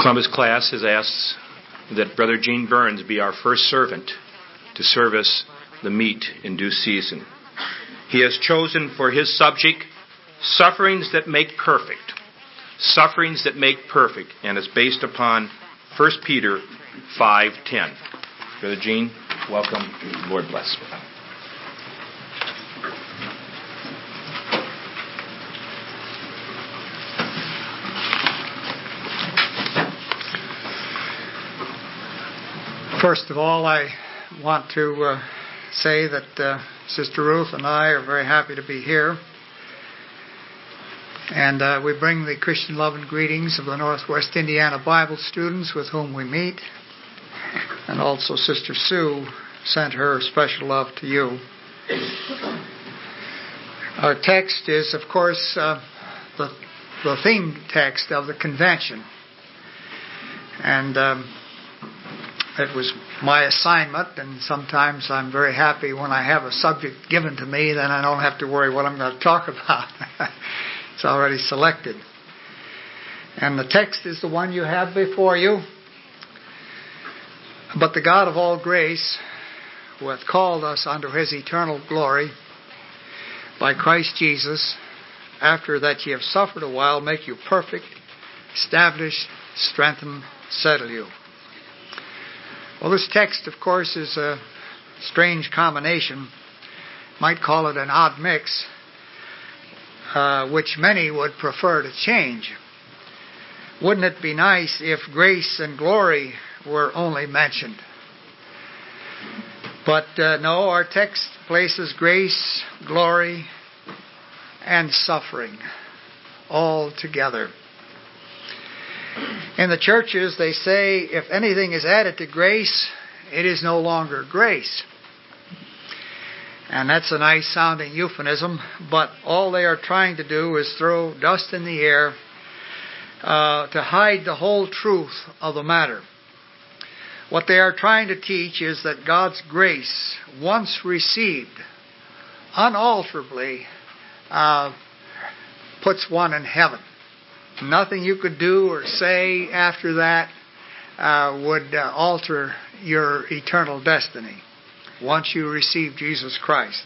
Columbus class has asked that Brother Gene Burns be our first servant to service the meat in due season. He has chosen for his subject, Sufferings That Make Perfect. Sufferings That Make Perfect. And it's based upon 1 Peter 5:10. Brother Gene, welcome. Lord bless. First of all, I want to say that Sister Ruth and I are very happy to be here. And we bring the Christian love and greetings of the Northwest Indiana Bible students with whom we meet. And also Sister Sue sent her special love to you. Our text is, of course, the theme text of the convention. And it was my assignment, and sometimes I'm very happy when I have a subject given to me, then I don't have to worry what I'm going to talk about. It's already selected. And the text is the one you have before you. But the God of all grace, who hath called us unto his eternal glory by Christ Jesus, after that ye have suffered a while, make you perfect, establish, strengthen, settle you. Well, this text, of course, is a strange combination. Might call it an odd mix, which many would prefer to change. Wouldn't it be nice if grace and glory were only mentioned? But no, our text places grace, glory, and suffering all together. In the churches, they say, if anything is added to grace, it is no longer grace. And that's a nice sounding euphemism, but all they are trying to do is throw dust in the air to hide the whole truth of the matter. What they are trying to teach is that God's grace, once received, unalterably puts one in heaven. Nothing you could do or say after that would alter your eternal destiny once you receive Jesus Christ.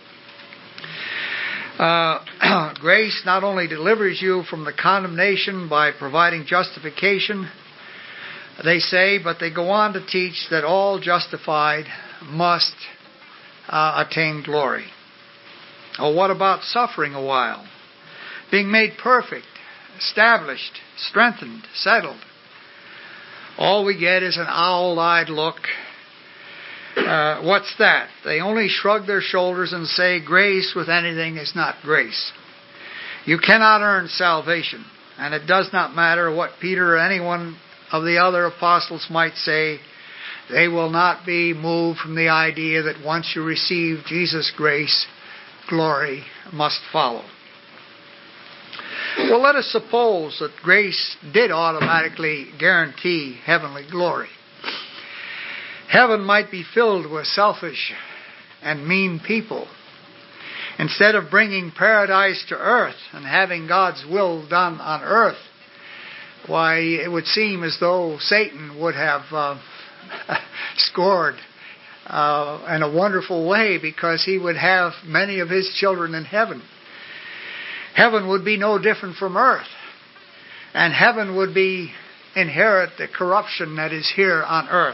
Grace not only delivers you from the condemnation by providing justification, they say, but they go on to teach that all justified must attain glory. Oh, what about suffering a while? Being made perfect, established, strengthened, settled. All we get is an owl-eyed look. What's that? They only shrug their shoulders and say grace with anything is not grace. You cannot earn salvation, and it does not matter what Peter or any one of the other apostles might say. They will not be moved from the idea that once you receive Jesus' grace, glory must follow. Well, let us suppose that grace did automatically guarantee heavenly glory. Heaven might be filled with selfish and mean people. Instead of bringing paradise to earth and having God's will done on earth, why, it would seem as though Satan would have scored in a wonderful way, because he would have many of his children in heaven. Heaven would be no different from earth. And heaven would inherit the corruption that is here on earth.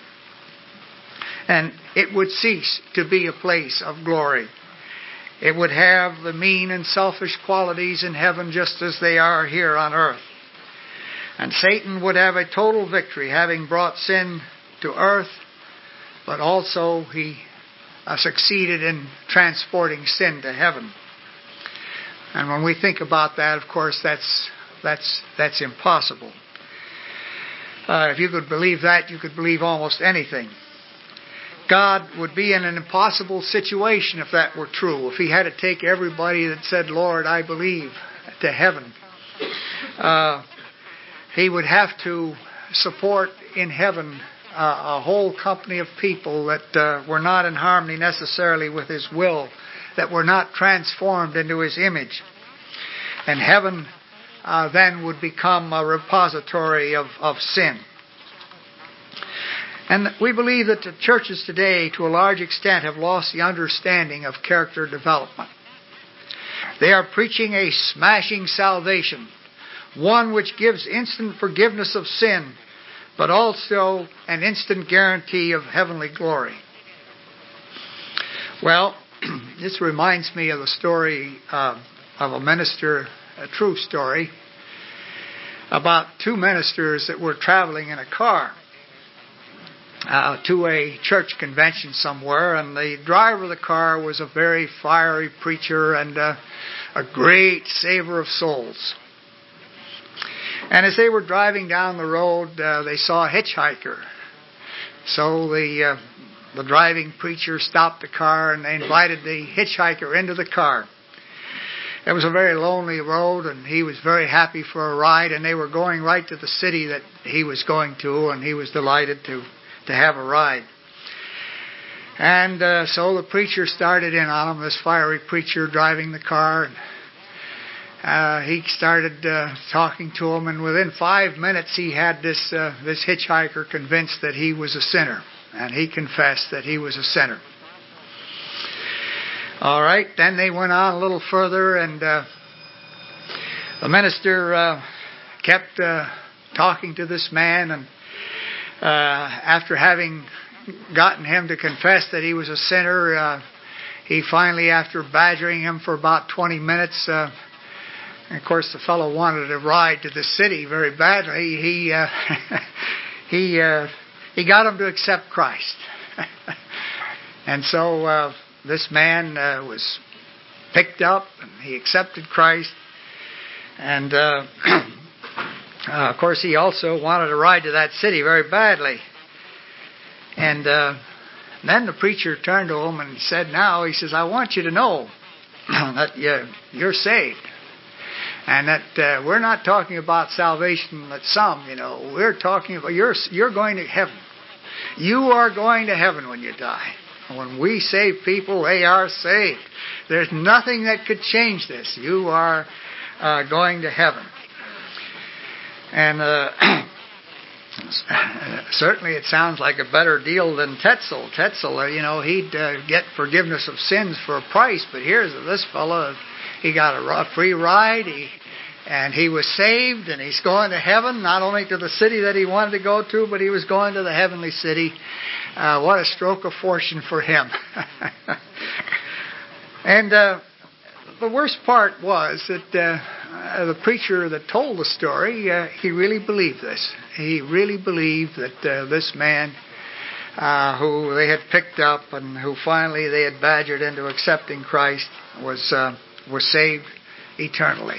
And it would cease to be a place of glory. It would have the mean and selfish qualities in heaven just as they are here on earth. And Satan would have a total victory, having brought sin to earth, but also he succeeded in transporting sin to heaven. And when we think about that, of course, that's impossible. If you could believe that, you could believe almost anything. God would be in an impossible situation if that were true. If he had to take everybody that said, Lord, I believe, to heaven, he would have to support in heaven a whole company of people that were not in harmony necessarily with his will, that were not transformed into his image. And heaven then would become a repository of sin. And we believe that the churches today, to a large extent, have lost the understanding of character development. They are preaching a smashing salvation, one which gives instant forgiveness of sin, but also an instant guarantee of heavenly glory. Well, this reminds me of the story of a minister, a true story, about two ministers that were traveling in a car to a church convention somewhere, and the driver of the car was a very fiery preacher and a great saver of souls. And as they were driving down the road, they saw a hitchhiker. So the driving preacher stopped the car and they invited the hitchhiker into the car. It was a very lonely road, and he was very happy for a ride, and they were going right to the city that he was going to, and he was delighted to have a ride. And so the preacher started in on him, this fiery preacher driving the car. And he started talking to him, and within 5 minutes he had this hitchhiker convinced that he was a sinner. And he confessed that he was a sinner. All right, then they went on a little further, and the minister kept talking to this man, and after having gotten him to confess that he was a sinner, he finally, after badgering him for about 20 minutes, and of course the fellow wanted a ride to the city very badly, he got him to accept Christ. And so this man was picked up, and he accepted Christ. And of course, he also wanted a ride to that city very badly. And then the preacher turned to him and said, he says, I want you to know that you're saved. And that we're not talking about salvation that some, we're talking about you're going to heaven. You are going to heaven when you die. When we save people, they are saved. There's nothing that could change this. You are going to heaven. And certainly it sounds like a better deal than Tetzel. Tetzel, he'd get forgiveness of sins for a price. But here's this fellow, he got a free ride, and he was saved, and he's going to heaven, not only to the city that he wanted to go to, but he was going to the heavenly city. What a stroke of fortune for him. And the worst part was that the preacher that told the story, he really believed this. He really believed that this man who they had picked up and who finally they had badgered into accepting Christ was saved eternally.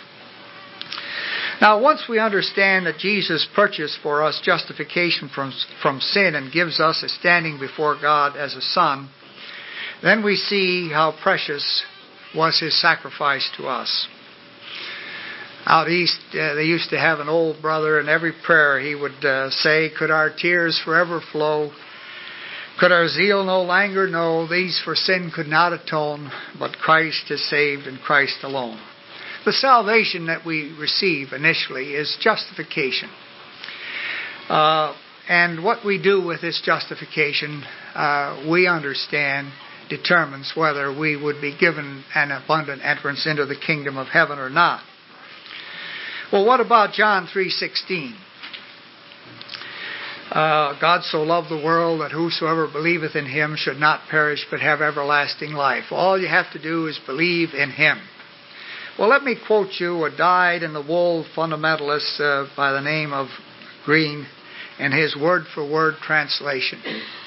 Now, once we understand that Jesus purchased for us justification from sin and gives us a standing before God as a son, then we see how precious was His sacrifice to us. Out east, they used to have an old brother, in every prayer he would say, could our tears forever flow, could our zeal no longer know, these for sin could not atone, but Christ has saved and Christ alone. The salvation that we receive initially is justification. And what we do with this justification, we understand, determines whether we would be given an abundant entrance into the kingdom of heaven or not. Well, what about John 3:16? God so loved the world that whosoever believeth in Him should not perish but have everlasting life. All you have to do is believe in Him. Well, let me quote you a dyed-in-the-wool fundamentalist by the name of Green in his word-for-word translation.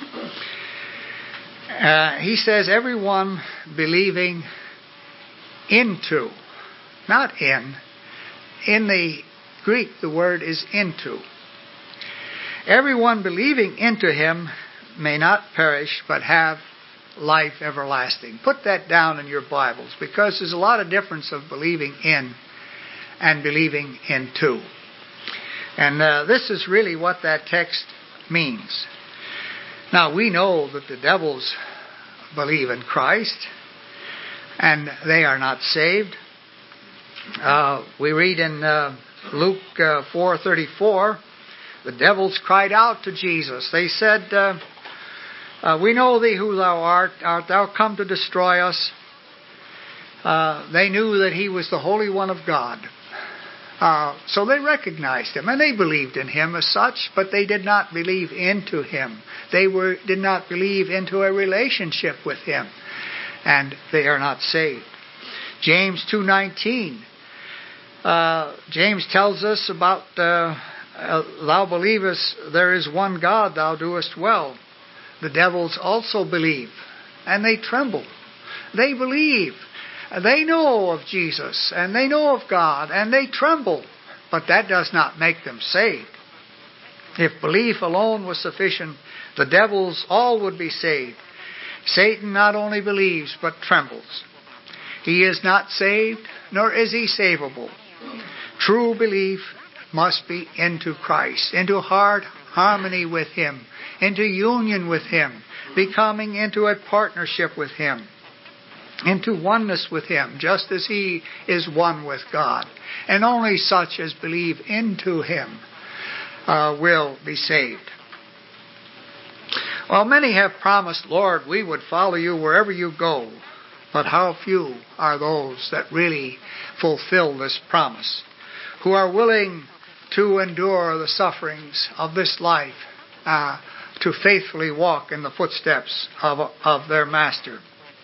He says, everyone believing into, not in the Greek the word is into. Everyone believing into Him may not perish but have life everlasting. Put that down in your Bibles, because there's a lot of difference of believing in and believing into. And this is really what that text means. Now, we know that the devils believe in Christ, and they are not saved. We read in Luke 4:34, the devils cried out to Jesus. They said, "We know thee who thou art. Art thou come to destroy us?" They knew that he was the Holy One of God. So they recognized him, and they believed in him as such, but they did not believe into him. They did not believe into a relationship with him, and they are not saved. James 2:19. James tells us about, thou believest there is one God, thou doest well. The devils also believe, and they tremble. They believe. They know of Jesus, and they know of God, and they tremble. But that does not make them saved. If belief alone was sufficient, the devils all would be saved. Satan not only believes, but trembles. He is not saved, nor is he savable. True belief must be into Christ, into heart harmony with him, into union with him, becoming into a partnership with him, into oneness with him, just as he is one with God. And only such as believe into him will be saved. Well, many have promised, Lord, we would follow you wherever you go. But how few are those that really fulfill this promise, who are willing to endure the sufferings of this life, to faithfully walk in the footsteps of their Master.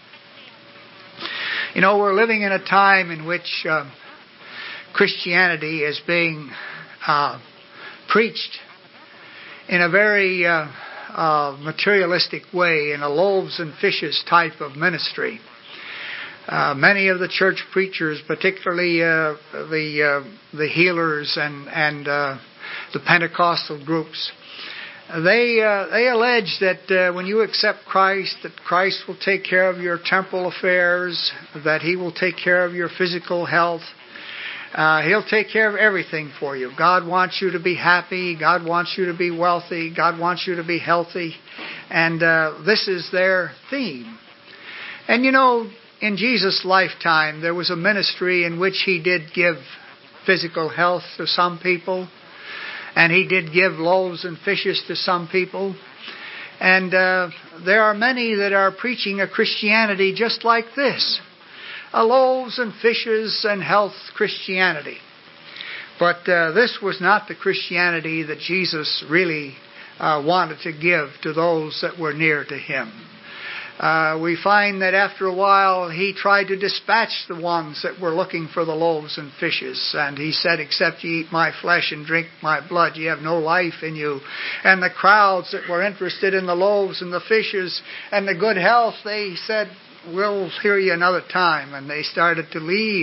You know, we're living in a time in which Christianity is being preached in a very materialistic way, in a loaves and fishes type of ministry. Many of the church preachers, particularly the healers and the Pentecostal groups, they allege that when you accept Christ, that Christ will take care of your temporal affairs, that He will take care of your physical health. He'll take care of everything for you. God wants you to be happy. God wants you to be wealthy. God wants you to be healthy. And this is their theme. And you know, in Jesus' lifetime, there was a ministry in which He did give physical health to some people. And He did give loaves and fishes to some people. And there are many that are preaching a Christianity just like this. A loaves and fishes and health Christianity. But this was not the Christianity that Jesus really wanted to give to those that were near to Him. We find that after a while He tried to dispatch the ones that were looking for the loaves and fishes. And He said, except ye eat my flesh and drink my blood, ye have no life in you. And the crowds that were interested in the loaves and the fishes and the good health, they said, we'll hear you another time. And they started to leave.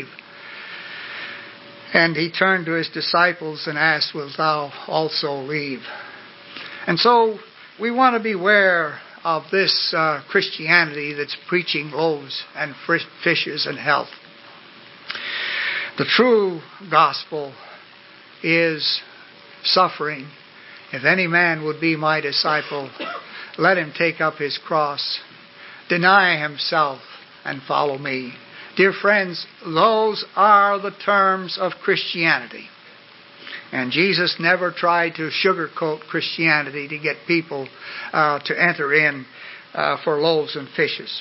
And He turned to His disciples and asked, wilt thou also leave? And so we want to beware of this Christianity that's preaching loaves and fishes and health. The true gospel is suffering. If any man would be my disciple, let him take up his cross, deny himself, and follow me. Dear friends, those are the terms of Christianity. And Jesus never tried to sugarcoat Christianity to get people to enter in for loaves and fishes.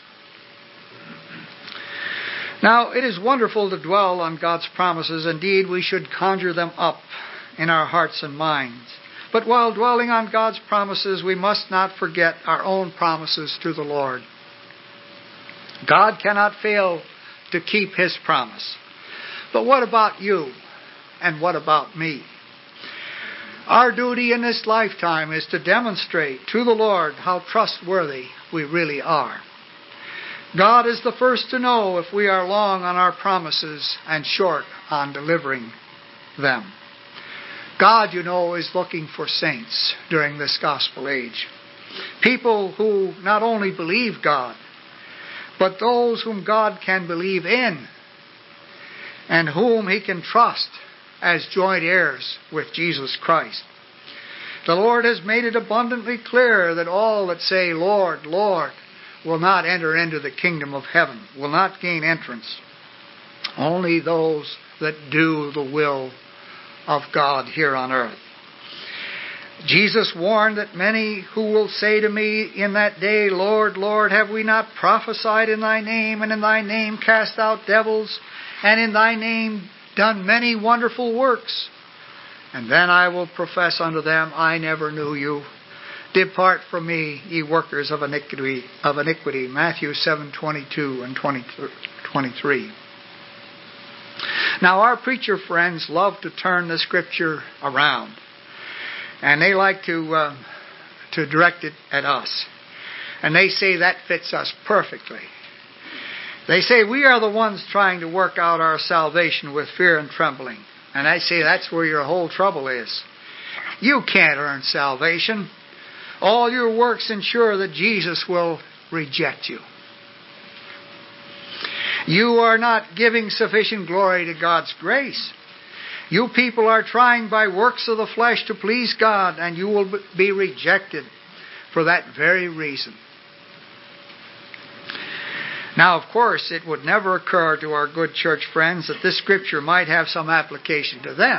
Now, it is wonderful to dwell on God's promises. Indeed, we should conjure them up in our hearts and minds. But while dwelling on God's promises, we must not forget our own promises to the Lord. God cannot fail to keep His promise. But what about you? And what about me? Our duty in this lifetime is to demonstrate to the Lord how trustworthy we really are. God is the first to know if we are long on our promises and short on delivering them. God, you know, is looking for saints during this gospel age. People who not only believe God, but those whom God can believe in and whom He can trust as joint heirs with Jesus Christ. The Lord has made it abundantly clear that all that say, Lord, Lord, will not enter into the kingdom of heaven, will not gain entrance. Only those that do the will of God here on earth. Jesus warned that many who will say to me in that day, Lord, Lord, have we not prophesied in thy name, and in thy name cast out devils, and in thy name done many wonderful works? And then I will profess unto them, I never knew you. Depart from me, ye workers of iniquity. Matthew 7:22 and 23. Now our preacher friends love to turn the Scripture around. And they like to direct it at us. And they say that fits us perfectly. They say we are the ones trying to work out our salvation with fear and trembling. And I say that's where your whole trouble is. You can't earn salvation. All your works ensure that Jesus will reject you. You are not giving sufficient glory to God's grace. You people are trying by works of the flesh to please God, and you will be rejected for that very reason. Now, of course, it would never occur to our good church friends that this Scripture might have some application to them.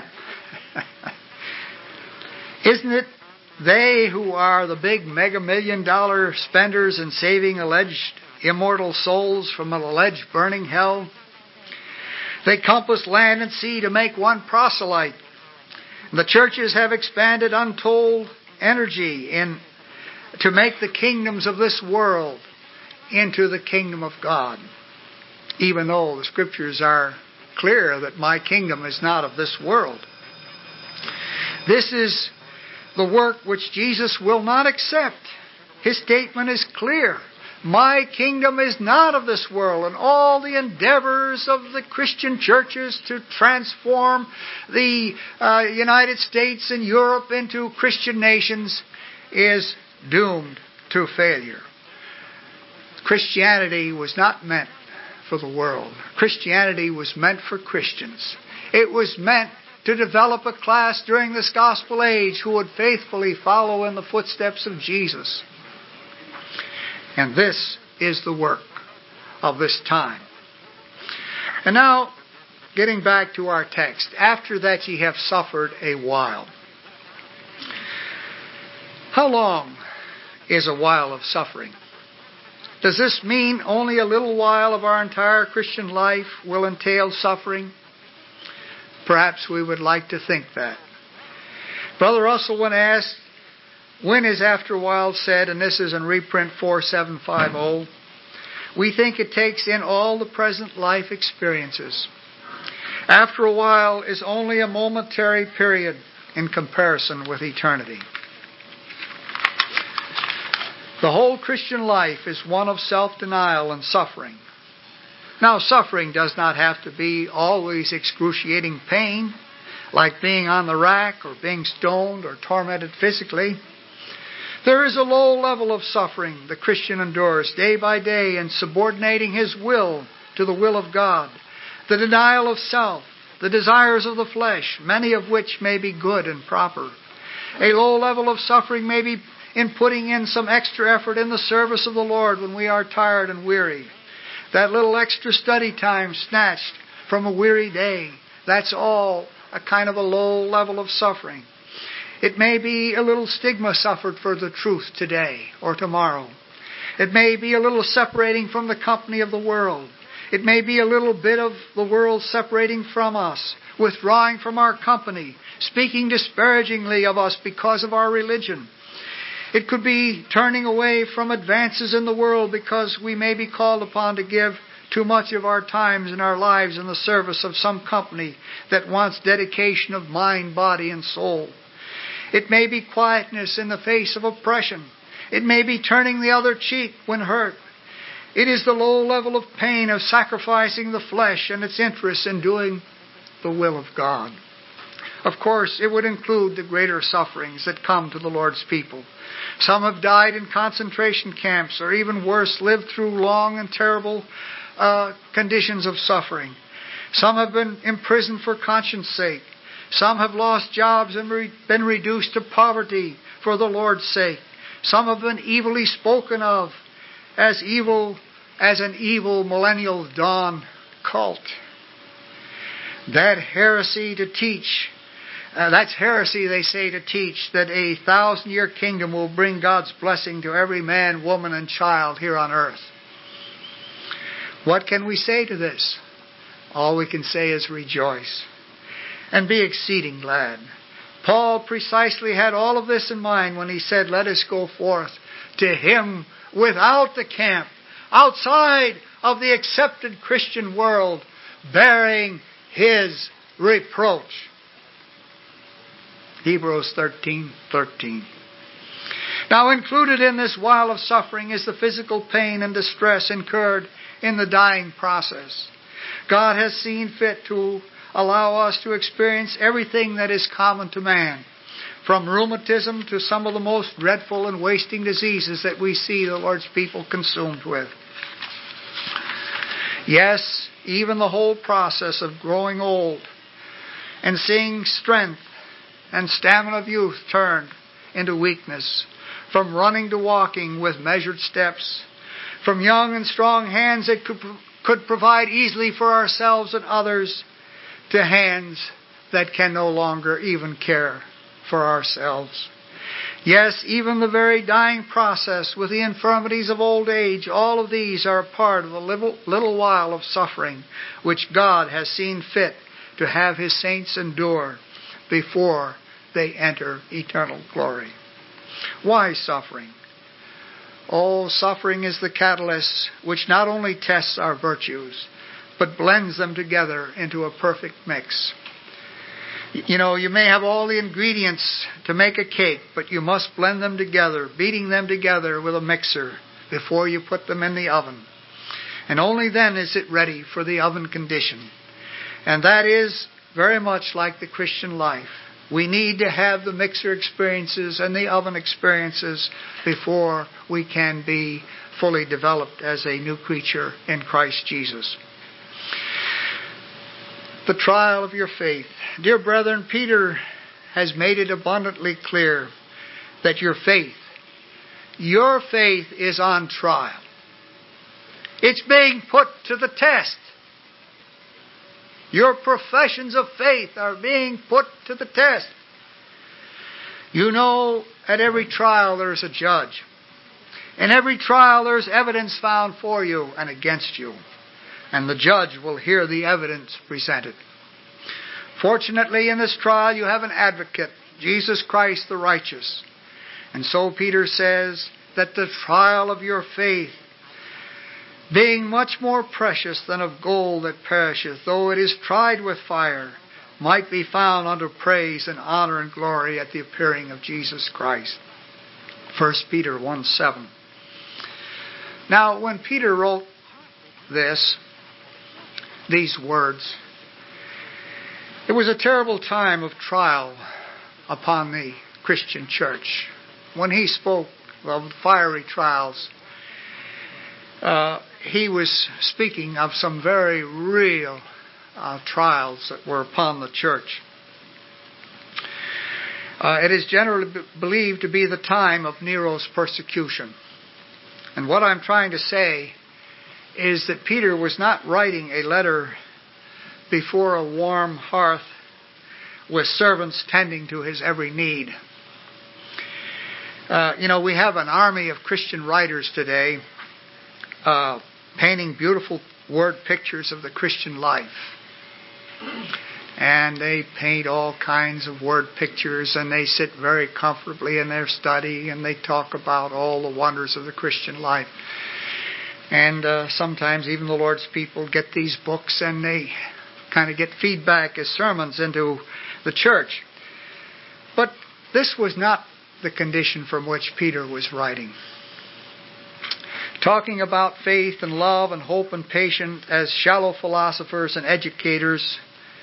Isn't it they who are the big mega-million-dollar spenders in saving alleged immortal souls from an alleged burning hell? They compass land and sea to make one proselyte. The churches have expanded untold energy to make the kingdoms of this world into the kingdom of God. Even though the Scriptures are clear that my kingdom is not of this world. This is the work which Jesus will not accept. His statement is clear. My kingdom is not of this world, and all the endeavors of the Christian churches to transform the United States and Europe into Christian nations is doomed to failure. Christianity was not meant for the world. Christianity was meant for Christians. It was meant to develop a class during this gospel age who would faithfully follow in the footsteps of Jesus. And this is the work of this time. And now, getting back to our text. After that ye have suffered a while. How long is a while of suffering? Does this mean only a little while of our entire Christian life will entail suffering? Perhaps we would like to think that. Brother Russell, when asked, when is after a while said, and this is in reprint 4750, we think it takes in all the present life experiences. After a while is only a momentary period in comparison with eternity. The whole Christian life is one of self-denial and suffering. Now, suffering does not have to be always excruciating pain, like being on the rack or being stoned or tormented physically. There is a low level of suffering the Christian endures day by day in subordinating his will to the will of God, the denial of self, the desires of the flesh, many of which may be good and proper. A low level of suffering may be in putting in some extra effort in the service of the Lord when we are tired and weary. That little extra study time snatched from a weary day, that's all a kind of a low level of suffering. It may be a little stigma suffered for the truth today or tomorrow. It may be a little separating from the company of the world. It may be a little bit of the world separating from us, withdrawing from our company, speaking disparagingly of us because of our religion. It could be turning away from advances in the world because we may be called upon to give too much of our times and our lives in the service of some company that wants dedication of mind, body, and soul. It may be quietness in the face of oppression. It may be turning the other cheek when hurt. It is the low level of pain of sacrificing the flesh and its interests in doing the will of God. Of course, it would include the greater sufferings that come to the Lord's people. Some have died in concentration camps, or even worse, lived through long and terrible conditions of suffering. Some have been imprisoned for conscience sake. Some have lost jobs and been reduced to poverty for the Lord's sake. Some have been evilly spoken of as an evil millennial dawn cult. That heresy to teach, that's heresy, they say, to teach that a 1,000-year kingdom will bring God's blessing to every man, woman, and child here on earth. What can we say to this? All we can say is rejoice and be exceeding glad. Paul precisely had all of this in mind when he said, let us go forth to him without the camp, outside of the accepted Christian world, bearing his reproach. Hebrews 13:13. Now included in this while of suffering is the physical pain and distress incurred in the dying process. God has seen fit to allow us to experience everything that is common to man, from rheumatism to some of the most dreadful and wasting diseases that we see the Lord's people consumed with. Yes, even the whole process of growing old and seeing strength and stamina of youth turned into weakness, from running to walking with measured steps, from young and strong hands that could provide easily for ourselves and others, to hands that can no longer even care for ourselves. Yes, even the very dying process with the infirmities of old age, all of these are a part of the little while of suffering which God has seen fit to have His saints endure before they enter eternal glory. Why suffering? Oh, suffering is the catalyst which not only tests our virtues, but blends them together into a perfect mix. You know, you may have all the ingredients to make a cake, but you must blend them together, beating them together with a mixer before you put them in the oven. And only then is it ready for the oven condition. And that is very much like the Christian life. We need to have the mixer experiences and the oven experiences before we can be fully developed as a new creature in Christ Jesus. The trial of your faith. Dear brethren, Peter has made it abundantly clear that your faith is on trial. It's being put to the test. Your professions of faith are being put to the test. You know, at every trial there's a judge. In every trial there's evidence found for you and against you. And the judge will hear the evidence presented. Fortunately, in this trial you have an advocate, Jesus Christ the righteous. And so Peter says that the trial of your faith, being much more precious than of gold that perisheth, though it is tried with fire, might be found unto praise and honor and glory at the appearing of Jesus Christ. 1 Peter 1:7. Now, when Peter wrote these words, it was a terrible time of trial upon the Christian church. When he spoke of fiery trials, he was speaking of some very real trials that were upon the church. It is generally believed to be the time of Nero's persecution. And what I'm trying to say is that Peter was not writing a letter before a warm hearth with servants tending to his every need. We have an army of Christian writers today painting beautiful word pictures of the Christian life. And they paint all kinds of word pictures, and they sit very comfortably in their study, and they talk about all the wonders of the Christian life. And sometimes even the Lord's people get these books and they kind of get feedback as sermons into the church. But this was not the condition from which Peter was writing. Talking about faith and love and hope and patience as shallow philosophers and educators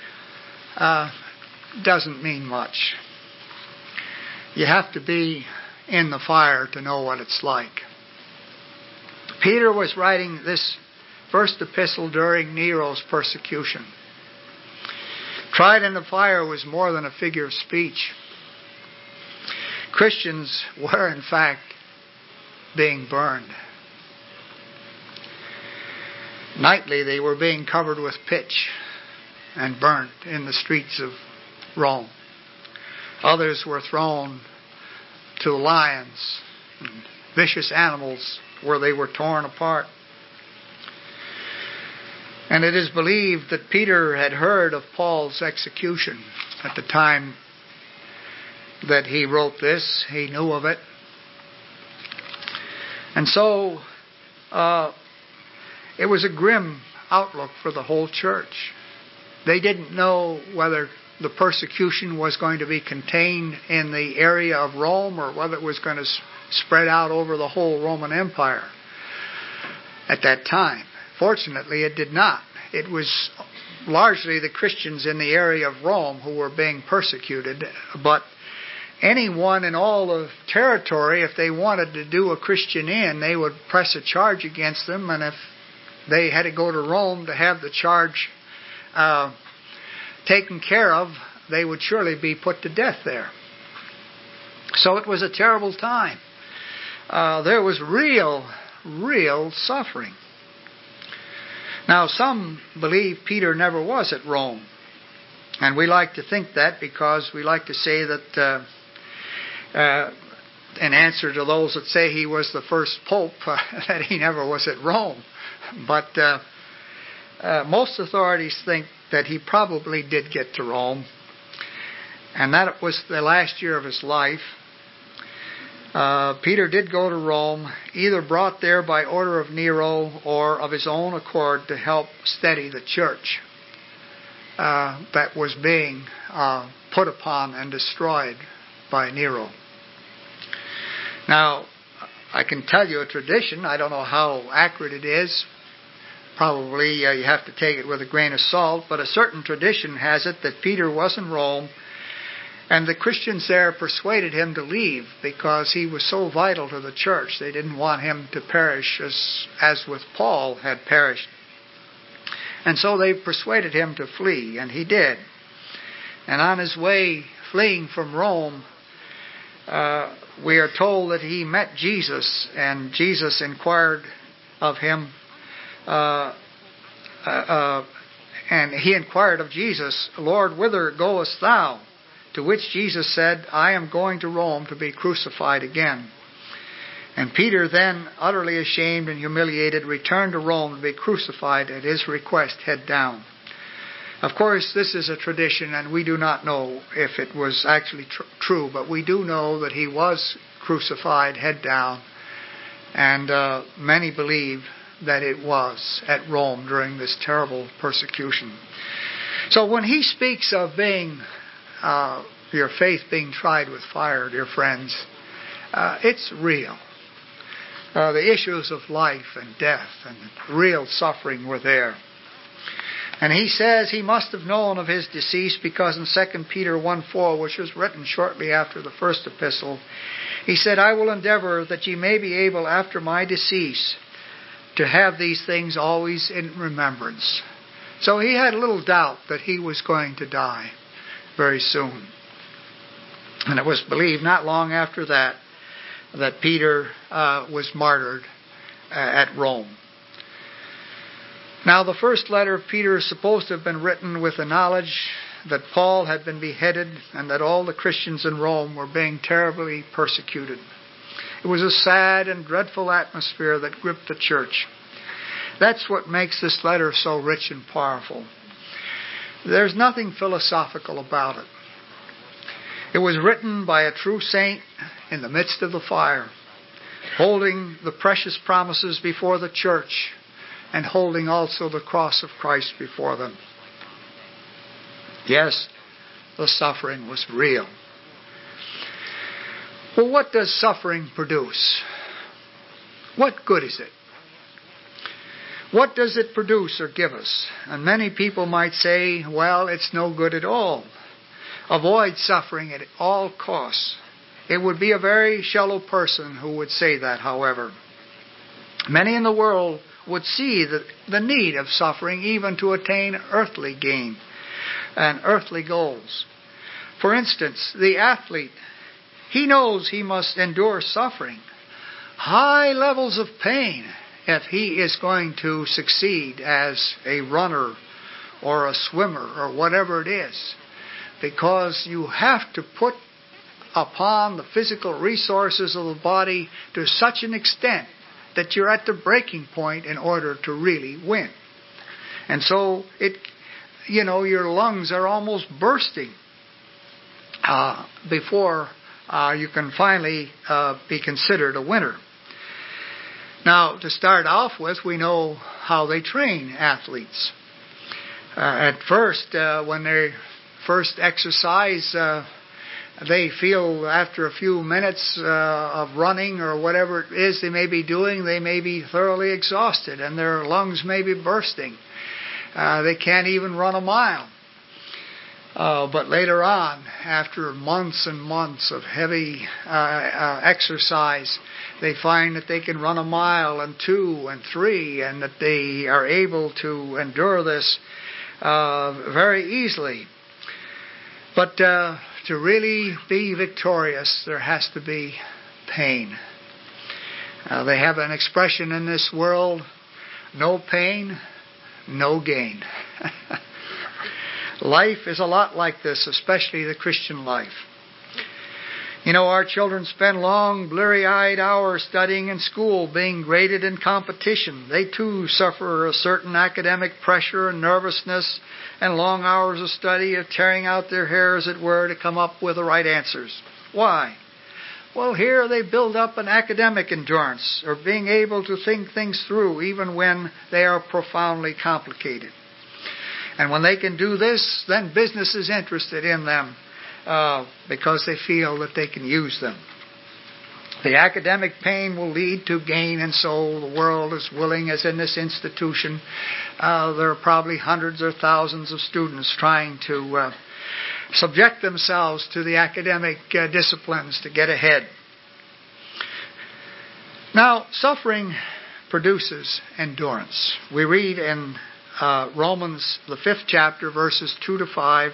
doesn't mean much. You have to be in the fire to know what it's like. Peter was writing this first epistle during Nero's persecution. Tried in the fire was more than a figure of speech. Christians were, in fact, being burned. Nightly they were being covered with pitch and burnt in the streets of Rome. Others were thrown to lions and vicious animals where they were torn apart. And it is believed that Peter had heard of Paul's execution at the time that he wrote this. He knew of it. And so it was a grim outlook for the whole church. They didn't know whether the persecution was going to be contained in the area of Rome or whether it was going to spread out over the whole Roman Empire at that time. Fortunately, it did not. It was largely the Christians in the area of Rome who were being persecuted, but anyone in all the territory, if they wanted to do a Christian in, they would press a charge against them, and if they had to go to Rome to have the charge taken care of, they would surely be put to death there. So it was a terrible time. There was real suffering. Now, some believe Peter never was at Rome. And we like to think that because we like to say that in answer to those that say he was the first pope, that he never was at Rome. But most authorities think that he probably did get to Rome, and that it was the last year of his life. Peter did go to Rome, either brought there by order of Nero or of his own accord to help steady the church that was being put upon and destroyed by Nero. Now, I can tell you a tradition. I don't know how accurate it is. Probably you have to take it with a grain of salt, but a certain tradition has it that Peter was in Rome, and the Christians there persuaded him to leave because he was so vital to the church. They didn't want him to perish as with Paul had perished. And so they persuaded him to flee, and he did. And on his way fleeing from Rome, we are told that he met Jesus, and Jesus inquired of him, and he inquired of Jesus, "Lord, whither goest thou?" To which Jesus said, "I am going to Rome to be crucified again." And Peter, then utterly ashamed and humiliated, returned to Rome to be crucified at his request, head down. Of course, this is a tradition, and we do not know if it was actually true, but we do know that he was crucified head down, and many believe that it was at Rome during this terrible persecution. So when he speaks of being your faith being tried with fire, dear friends, it's real. The issues of life and death and real suffering were there. And he says he must have known of his decease because in 2 Peter 1:4, which was written shortly after the first epistle, he said, "I will endeavor that ye may be able after my decease to have these things always in remembrance." So he had little doubt that he was going to die very soon. And it was believed not long after that that Peter was martyred at Rome. Now, the first letter of Peter is supposed to have been written with the knowledge that Paul had been beheaded and that all the Christians in Rome were being terribly persecuted. It was a sad and dreadful atmosphere that gripped the church. That's what makes this letter so rich and powerful. There's nothing philosophical about it. It was written by a true saint in the midst of the fire, holding the precious promises before the church and holding also the cross of Christ before them. Yes, the suffering was real. Well, what does suffering produce? What good is it? What does it produce or give us? And many people might say, well, it's no good at all. Avoid suffering at all costs. It would be a very shallow person who would say that, however. Many in the world would see the need of suffering even to attain earthly gain and earthly goals. For instance, the athlete, he knows he must endure suffering, high levels of pain, if he is going to succeed as a runner or a swimmer or whatever it is, because you have to put upon the physical resources of the body to such an extent that you're at the breaking point in order to really win. And so your lungs are almost bursting before you can finally be considered a winner. Now, to start off with, we know how they train athletes. At first, when they first exercise, they feel after a few minutes of running or whatever it is they may be doing, they may be thoroughly exhausted and their lungs may be bursting. They can't even run a mile. But later on, after months and months of heavy exercise, they find that they can run a mile and 2 and 3, and that they are able to endure this very easily. But to really be victorious, there has to be pain. They have an expression in this world: no pain, no gain. Life is a lot like this, especially the Christian life. Our children spend long, bleary-eyed hours studying in school, being graded in competition. They too suffer a certain academic pressure and nervousness and long hours of study, of tearing out their hair, as it were, to come up with the right answers. Why? Well, here they build up an academic endurance, or being able to think things through even when they are profoundly complicated. And when they can do this, then business is interested in them because they feel that they can use them. The academic pain will lead to gain, and so the world is willing, as in this institution, there are probably hundreds or thousands of students trying to subject themselves to the academic disciplines to get ahead. Now, suffering produces endurance. We read in Romans, the 5th chapter, verses 2 to 5.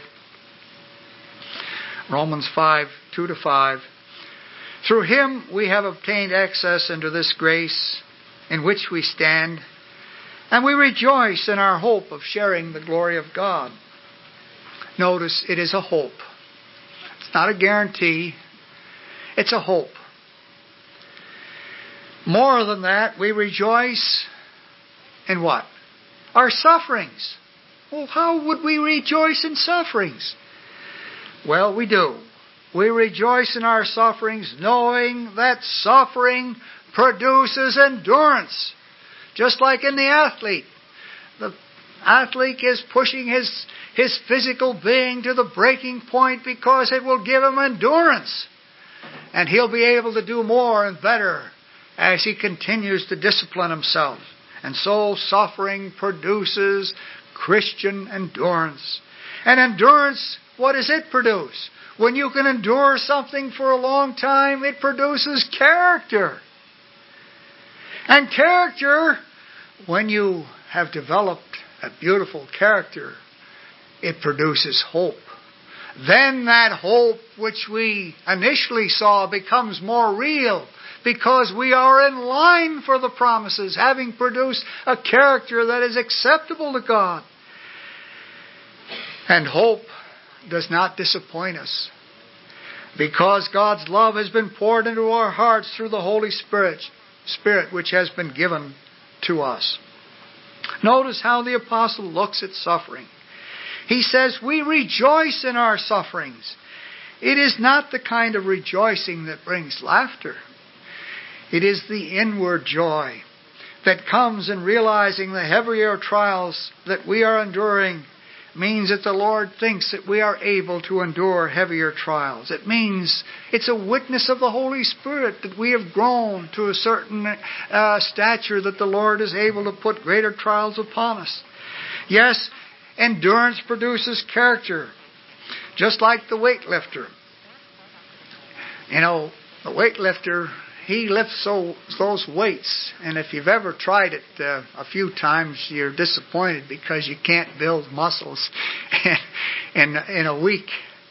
Romans 5, 2 to 5. Through Him we have obtained access into this grace in which we stand, and we rejoice in our hope of sharing the glory of God. Notice, it is a hope. It's not a guarantee. It's a hope. More than that, we rejoice in what? Our sufferings. Well, how would we rejoice in sufferings? Well, we do. We rejoice in our sufferings, knowing that suffering produces endurance. Just like in the athlete. The athlete is pushing his physical being to the breaking point because it will give him endurance. And he'll be able to do more and better as he continues to discipline himself. And so suffering produces Christian endurance. And endurance, what does it produce? When you can endure something for a long time, it produces character. And character, when you have developed a beautiful character, it produces hope. Then that hope which we initially saw becomes more real, because we are in line for the promises, having produced a character that is acceptable to God. And hope does not disappoint us, because God's love has been poured into our hearts through the Holy Spirit which has been given to us. Notice how the apostle looks at suffering. He says, we rejoice in our sufferings. It is not the kind of rejoicing that brings laughter. It is the inward joy that comes in realizing the heavier trials that we are enduring means that the Lord thinks that we are able to endure heavier trials. It means it's a witness of the Holy Spirit that we have grown to a certain stature that the Lord is able to put greater trials upon us. Yes, endurance produces character, just like the weightlifter. The weightlifter, he lifts those weights, and if you've ever tried it a few times, you're disappointed because you can't build muscles in a week.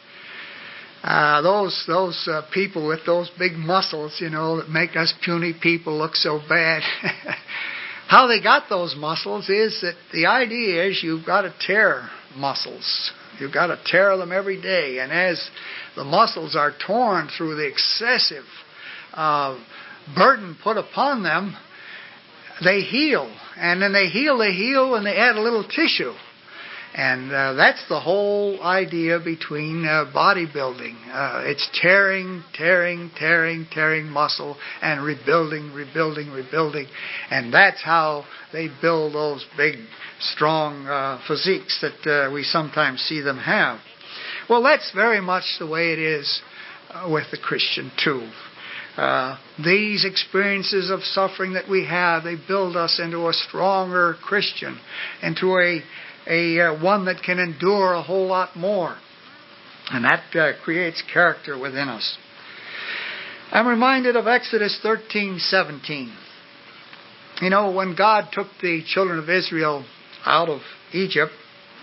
Those people with those big muscles, that make us puny people look so bad. How they got those muscles is that the idea is you've got to tear muscles. You've got to tear them every day. And as the muscles are torn through the excessive burden put upon them, they heal. And then they heal, and they add a little tissue. And that's the whole idea between bodybuilding. It's tearing muscle and rebuilding. And that's how they build those big, strong physiques that we sometimes see them have. Well, that's very much the way it is with the Christian too. These experiences of suffering that we have, they build us into a stronger Christian, into a one that can endure a whole lot more. And that creates character within us. I'm reminded of Exodus 13:17. You know, when God took the children of Israel out of Egypt,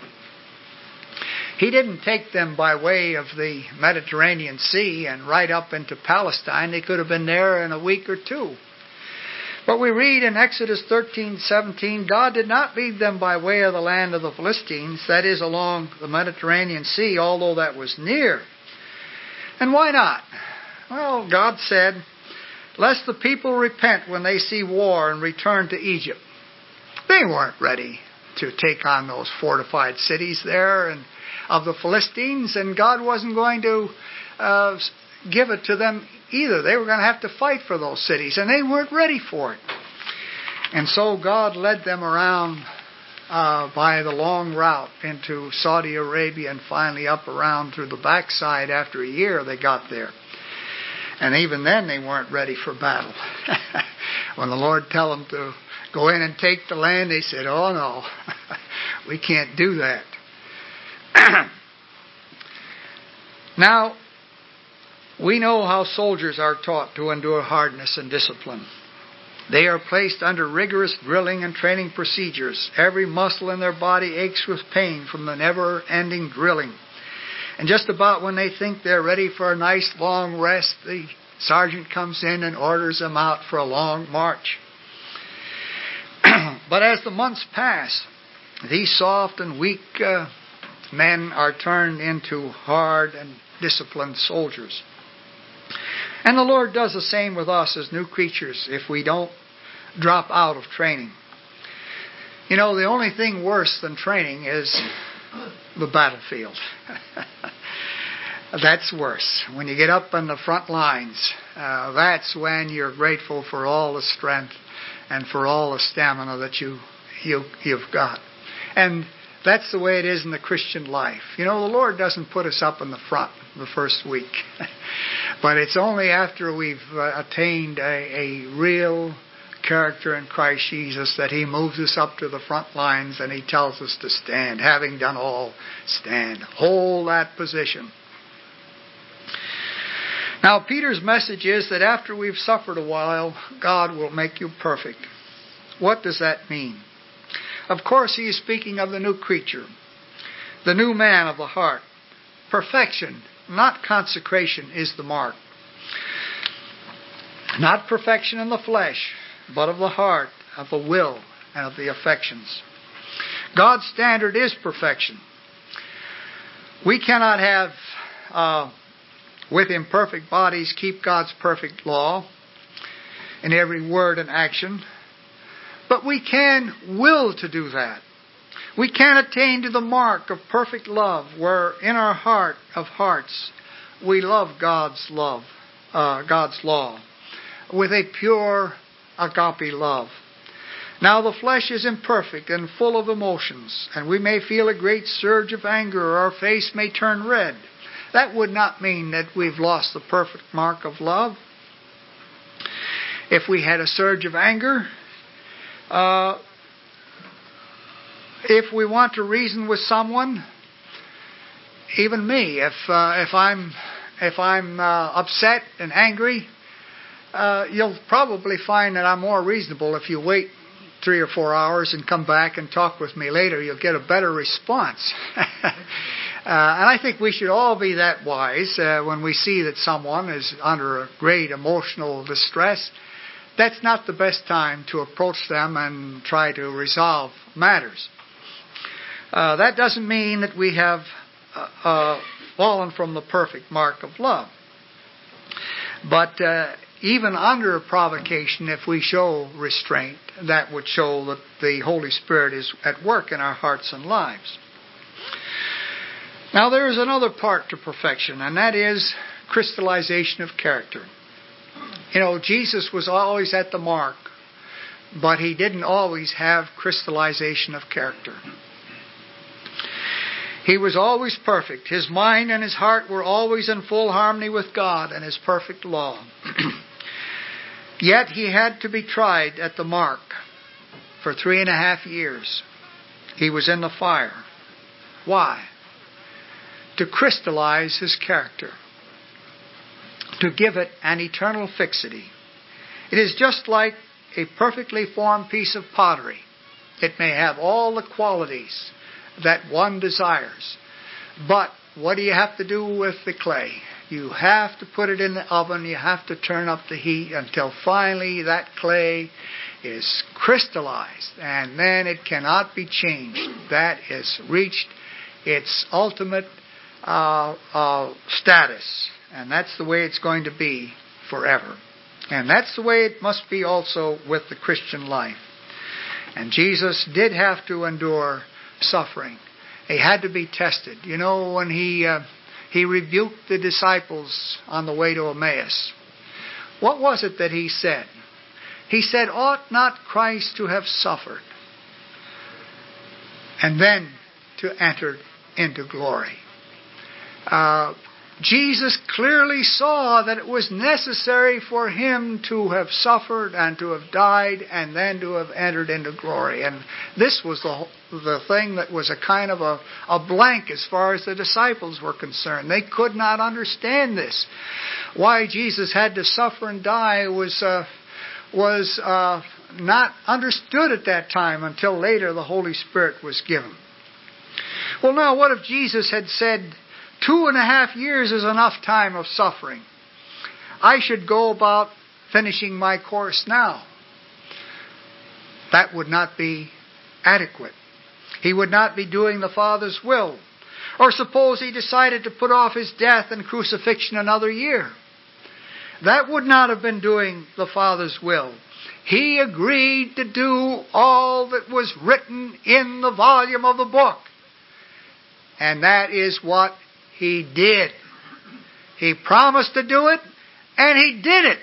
He didn't take them by way of the Mediterranean Sea and right up into Palestine. They could have been there in a week or two. But we read in Exodus 13:17, God did not lead them by way of the land of the Philistines, that is, along the Mediterranean Sea, although that was near. And why not? Well, God said, lest the people repent when they see war and return to Egypt. They weren't ready to take on those fortified cities there and of the Philistines, and God wasn't going to give it to them either. They were going to have to fight for those cities, and they weren't ready for it. And so God led them around by the long route into Saudi Arabia and finally up around through the backside. After a year they got there. And even then they weren't ready for battle. When the Lord told them to go in and take the land, they said, oh no, we can't do that. Now, we know how soldiers are taught to endure hardness and discipline. They are placed under rigorous drilling and training procedures. Every muscle in their body aches with pain from the never-ending drilling. And just about when they think they're ready for a nice long rest, the sergeant comes in and orders them out for a long march. But as the months pass, these soft and weak men are turned into hard and disciplined soldiers. And the Lord does the same with us as new creatures if we don't drop out of training. You know, the only thing worse than training is the battlefield. That's worse. When you get up on the front lines, that's when you're grateful for all the strength and for all the stamina that you've got. And that's the way it is in the Christian life. You know, the Lord doesn't put us up in the front the first week. But it's only after we've attained a real character in Christ Jesus that He moves us up to the front lines and He tells us to stand. Having done all, stand. Hold that position. Now, Peter's message is that after we've suffered a while, God will make you perfect. What does that mean? Of course, he is speaking of the new creature, the new man of the heart. Perfection, not consecration, is the mark. Not perfection in the flesh, but of the heart, of the will, and of the affections. God's standard is perfection. We cannot have, with imperfect bodies, keep God's perfect law in every word and action. But we can will to do that. We can attain to the mark of perfect love, where in our heart of hearts we love God's law, with a pure agape love. Now the flesh is imperfect and full of emotions, and we may feel a great surge of anger, or our face may turn red. That would not mean that we've lost the perfect mark of love. If we had a surge of anger, if we want to reason with someone, even me, if I'm upset and angry, you'll probably find that I'm more reasonable if you wait 3 or 4 hours and come back and talk with me later. You'll get a better response. And I think we should all be that wise when we see that someone is under a great emotional distress. That's not the best time to approach them and try to resolve matters. That doesn't mean that we have fallen from the perfect mark of love. But even under provocation, if we show restraint, that would show that the Holy Spirit is at work in our hearts and lives. Now there is another part to perfection, and that is crystallization of character. You know, Jesus was always at the mark, but He didn't always have crystallization of character. He was always perfect. His mind and His heart were always in full harmony with God and His perfect law. Yet He had to be tried at the mark for 3.5 years. He was in the fire. Why? To crystallize His character, to give it an eternal fixity. It is just like a perfectly formed piece of pottery. It may have all the qualities that one desires. But what do you have to do with the clay? You have to put it in the oven. You have to turn up the heat until finally that clay is crystallized. And then it cannot be changed. That has reached its ultimate status. And that's the way it's going to be forever. And that's the way it must be also with the Christian life. And Jesus did have to endure suffering. He had to be tested. You know, when He rebuked the disciples on the way to Emmaus, what was it that He said? He said, ought not Christ to have suffered and then to enter into glory? Jesus clearly saw that it was necessary for Him to have suffered and to have died and then to have entered into glory. And this was the thing that was a kind of a blank as far as the disciples were concerned. They could not understand this. Why Jesus had to suffer and die was not understood at that time until later the Holy Spirit was given. Well, now, what if Jesus had said, 2.5 years is enough time of suffering. I should go about finishing my course now. That would not be adequate. He would not be doing the Father's will. Or suppose He decided to put off His death and crucifixion another year. That would not have been doing the Father's will. He agreed to do all that was written in the volume of the book. And that is what He did. He promised to do it, and He did it.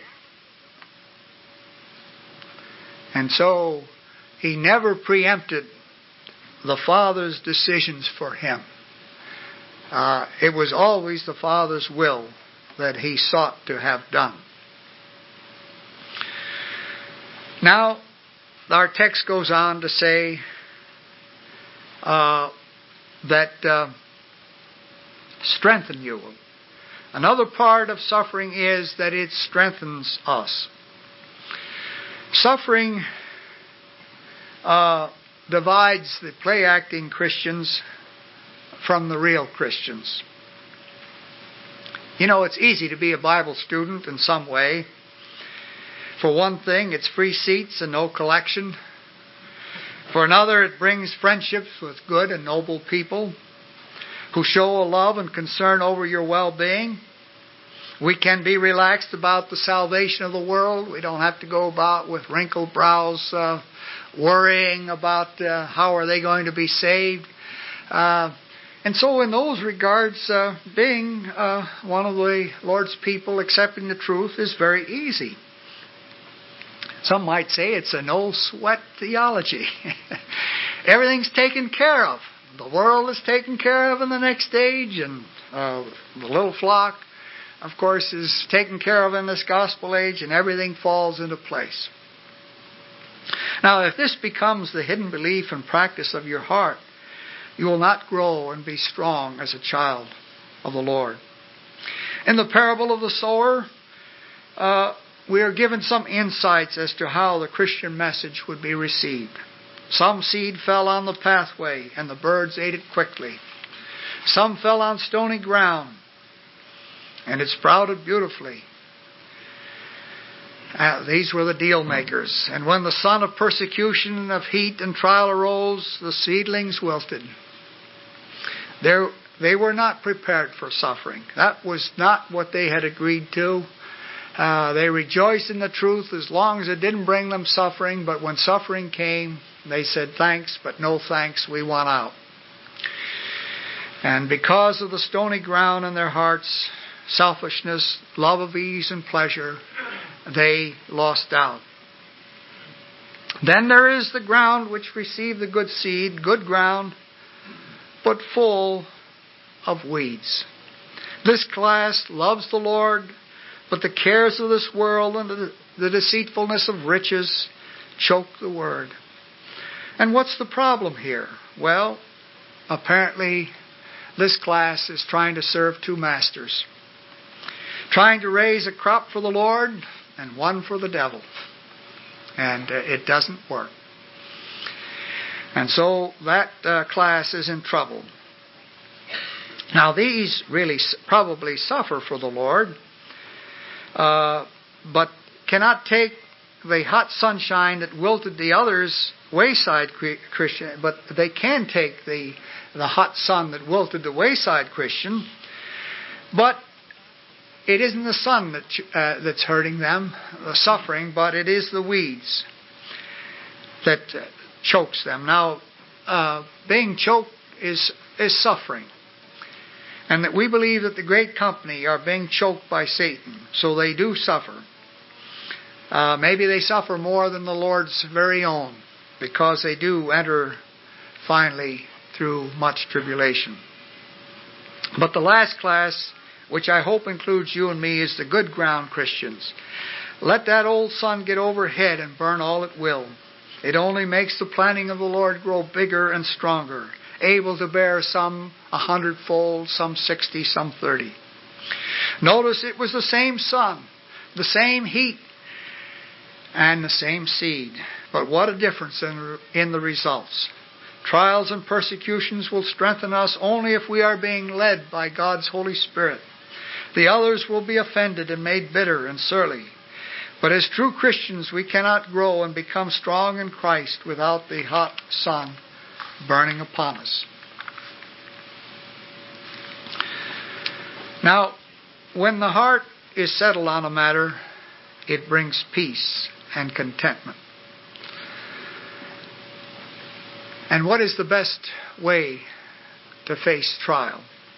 And so, He never preempted the Father's decisions for Him. It was always the Father's will that He sought to have done. Now, our text goes on to say that strengthen you. Another part of suffering is that it strengthens us. Suffering divides the play-acting Christians from the real Christians. You know, it's easy to be a Bible student in some way. For one thing, it's free seats and no collection. For another, it brings friendships with good and noble people who show a love and concern over your well-being. We can be relaxed about the salvation of the world. We don't have to go about with wrinkled brows worrying about how are they going to be saved. And so in those regards, being one of the Lord's people, accepting the truth, is very easy. Some might say it's a no-sweat theology. Everything's taken care of. The world is taken care of in the next age, and the little flock, of course, is taken care of in this gospel age, and everything falls into place. Now, if this becomes the hidden belief and practice of your heart, you will not grow and be strong as a child of the Lord. In the parable of the sower, we are given some insights as to how the Christian message would be received. Some seed fell on the pathway, and the birds ate it quickly. Some fell on stony ground, and it sprouted beautifully. These were the deal makers. And when the sun of persecution, of heat and trial arose, the seedlings wilted. They were not prepared for suffering. That was not what they had agreed to. They rejoiced in the truth as long as it didn't bring them suffering, but when suffering came, they said, thanks, but no thanks, we want out. And because of the stony ground in their hearts, selfishness, love of ease and pleasure, they lost out. Then there is the ground which received the good seed, good ground, but full of weeds. This class loves the Lord, but the cares of this world and the deceitfulness of riches choke the word. And what's the problem here? Well, apparently this class is trying to serve two masters. Trying to raise a crop for the Lord and one for the devil. And it doesn't work. And so that class is in trouble. Now these really probably suffer for the Lord, but cannot take the hot sunshine that wilted the others, wayside Christian, but they can take the hot sun that wilted the wayside Christian, but it isn't the sun that's hurting them, the suffering, but it is the weeds that chokes them. Now, being choked is suffering. And that we believe that the great company are being choked by Satan, so they do suffer. Maybe they suffer more than the Lord's very own, because they do enter finally through much tribulation. But the last class, which I hope includes you and me, is the good ground Christians. Let that old sun get overhead and burn all it will. It only makes the planting of the Lord grow bigger and stronger, able to bear some 100-fold, some 60, some 30. Notice it was the same sun, the same heat, and the same seed. But what a difference in the results. Trials and persecutions will strengthen us only if we are being led by God's Holy Spirit. The others will be offended and made bitter and surly. But as true Christians, we cannot grow and become strong in Christ without the hot sun burning upon us. Now, when the heart is settled on a matter, it brings peace and contentment. And what is the best way to face trial?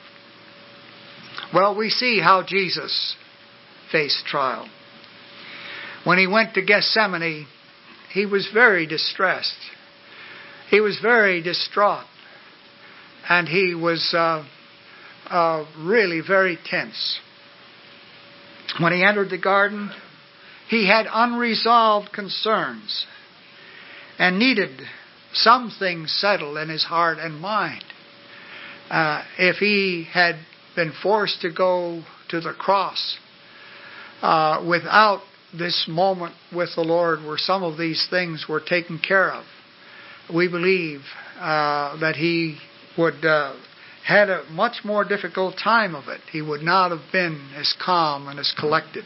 Well, we see how Jesus faced trial. When he went to Gethsemane, he was very distressed. He was very distraught. And he was really very tense. When he entered the garden, he had unresolved concerns and needed some things settled in his heart and mind. If he had been forced to go to the cross without this moment with the Lord where some of these things were taken care of, we believe that he would had a much more difficult time of it. He would not have been as calm and as collected.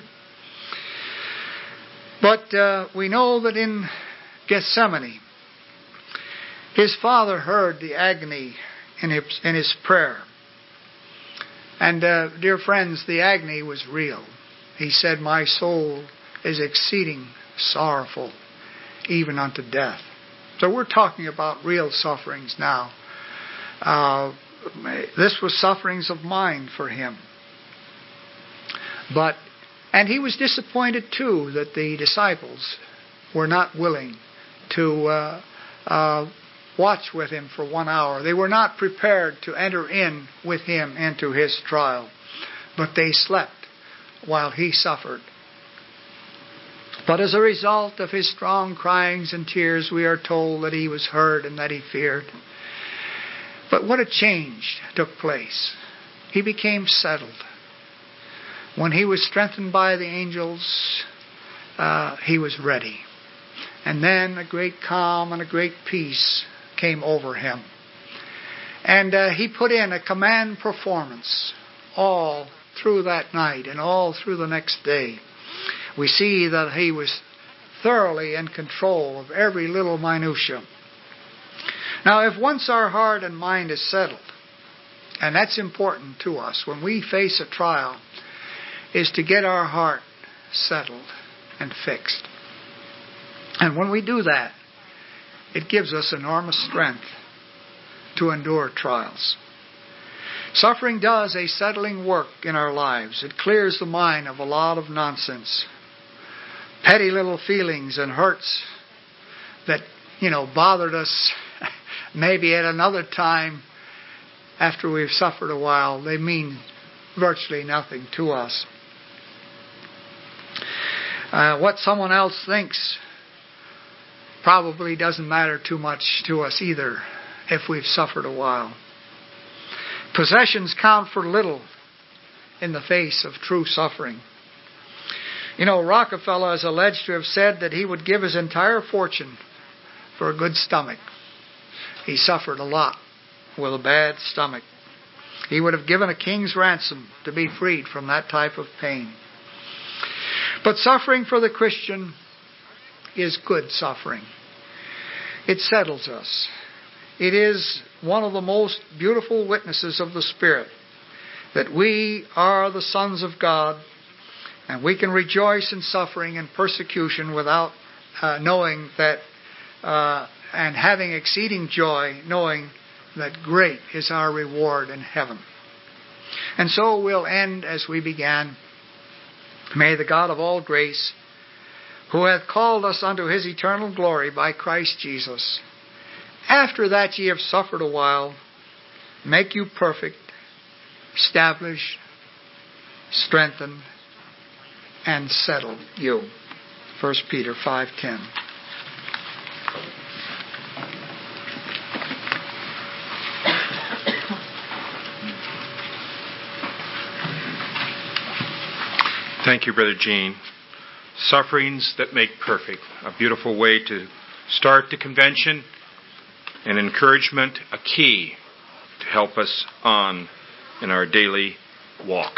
But we know that in Gethsemane, his Father heard the agony in his prayer. And dear friends, the agony was real. He said, my soul is exceeding sorrowful, even unto death. So we're talking about real sufferings now. This was sufferings of mind for him. And he was disappointed too that the disciples were not willing to watch with him for 1 hour. They were not prepared to enter in with him into his trial, but they slept while he suffered. But as a result of his strong cryings and tears, we are told that he was heard and that he feared. But what a change took place. He became settled. When he was strengthened by the angels, he was ready. And then a great calm and a great peace came over him. And he put in a command performance all through that night and all through the next day. We see that he was thoroughly in control of every little minutia. Now, if once our heart and mind is settled, And that's important to us. When we face a trial, is to get our heart settled and fixed. And when we do that, it gives us enormous strength to endure trials. Suffering does a settling work in our lives. It clears the mind of a lot of nonsense. Petty little feelings and hurts that, bothered us maybe at another time after we've suffered a while. They mean virtually nothing to us. What someone else thinks probably doesn't matter too much to us either if we've suffered a while. Possessions count for little in the face of true suffering. Rockefeller is alleged to have said that he would give his entire fortune for a good stomach. He suffered a lot with a bad stomach. He would have given a king's ransom to be freed from that type of pain. But suffering for the Christian is good suffering. It settles us. It is one of the most beautiful witnesses of the Spirit that we are the sons of God, and we can rejoice in suffering and persecution without knowing that, and having exceeding joy, knowing that great is our reward in heaven. And so we'll end as we began. May the God of all grace, who hath called us unto his eternal glory by Christ Jesus, after that ye have suffered a while, make you perfect, establish, strengthen, and settle you. 1 Peter 5:10. Thank you, Brother Gene. Sufferings that make perfect. A beautiful way to start the convention. And encouragement, a key to help us on in our daily walk.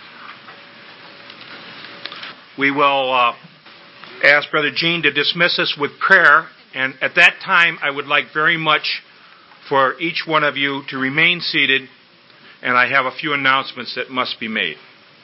We will ask Brother Gene to dismiss us with prayer. And at that time, I would like very much for each one of you to remain seated. And I have a few announcements that must be made.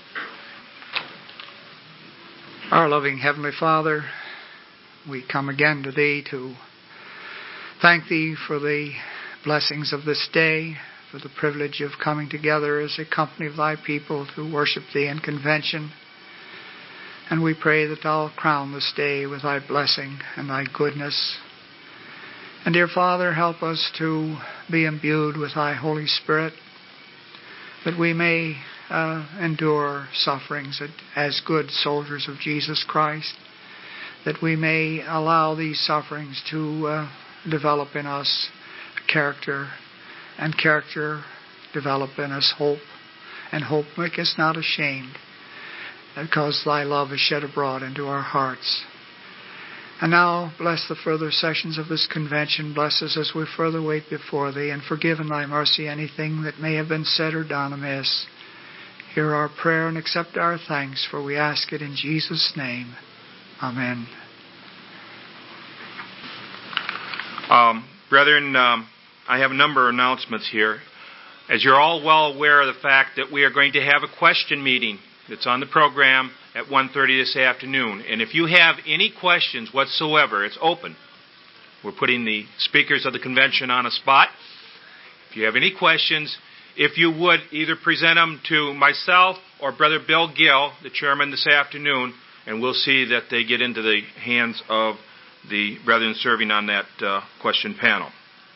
Our loving Heavenly Father, we come again to Thee to thank Thee for the blessings of this day, for the privilege of coming together as a company of Thy people to worship Thee in convention. And we pray that Thou crown this day with Thy blessing and Thy goodness. And dear Father, help us to be imbued with Thy Holy Spirit, that we may endure sufferings as good soldiers of Jesus Christ, that we may allow these sufferings to develop in us character, and character develop in us hope, and hope make us not ashamed, because Thy love is shed abroad into our hearts. And now bless the further sessions of this convention. Bless us as we further wait before Thee, and forgive in Thy mercy anything that may have been said or done amiss. Hear our prayer and accept our thanks, for we ask it in Jesus' name. Amen. Brethren, I have a number of announcements here. As you're all well aware of the fact that we are going to have a question meeting that's on the program at 1:30 this afternoon. And if you have any questions whatsoever, it's open. We're putting the speakers of the convention on a spot. If you have any questions, if you would either present them to myself or Brother Bill Gill, the chairman, this afternoon, and we'll see that they get into the hands of the brethren serving on that question panel.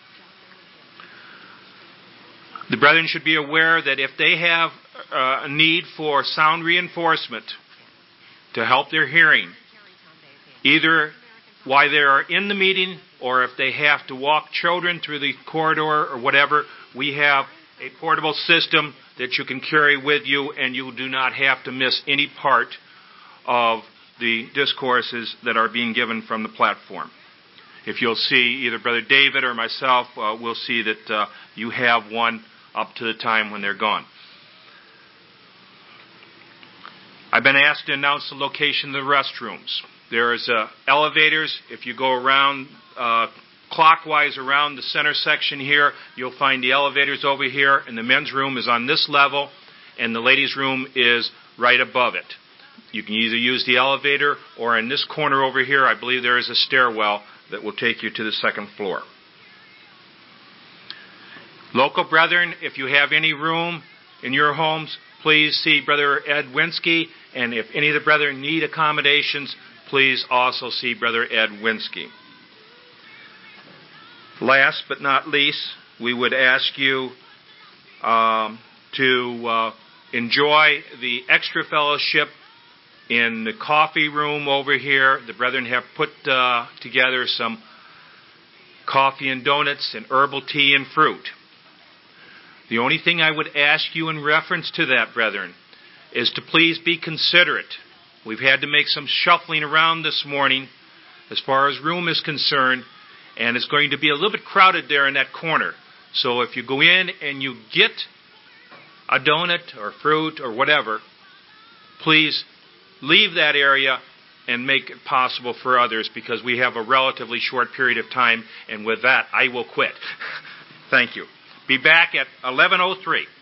The brethren should be aware that if they have a need for sound reinforcement to help their hearing, either while they are in the meeting or if they have to walk children through the corridor or whatever, we have a portable system that you can carry with you, and you do not have to miss any part of the discourses that are being given from the platform. If you'll see, either Brother David or myself, we'll see that you have one up to the time when they're gone. I've been asked to announce the location of the restrooms. There's elevators. If you go around clockwise around the center section here, you'll find the elevators over here, and the men's room is on this level, and the ladies' room is right above it. You can either use the elevator, or in this corner over here, I believe there is a stairwell that will take you to the second floor. Local brethren, if you have any room in your homes, please see Brother Ed Winsky, and if any of the brethren need accommodations, please also see Brother Ed Winsky. Last but not least, we would ask you to enjoy the extra fellowship in the coffee room over here. The brethren have put together some coffee and donuts and herbal tea and fruit. The only thing I would ask you in reference to that, brethren, is to please be considerate. We've had to make some shuffling around this morning as far as room is concerned, and it's going to be a little bit crowded there in that corner. So if you go in and you get a donut or fruit or whatever, please leave that area and make it possible for others, because we have a relatively short period of time, and with that, I will quit. Thank you. Be back at 11:03.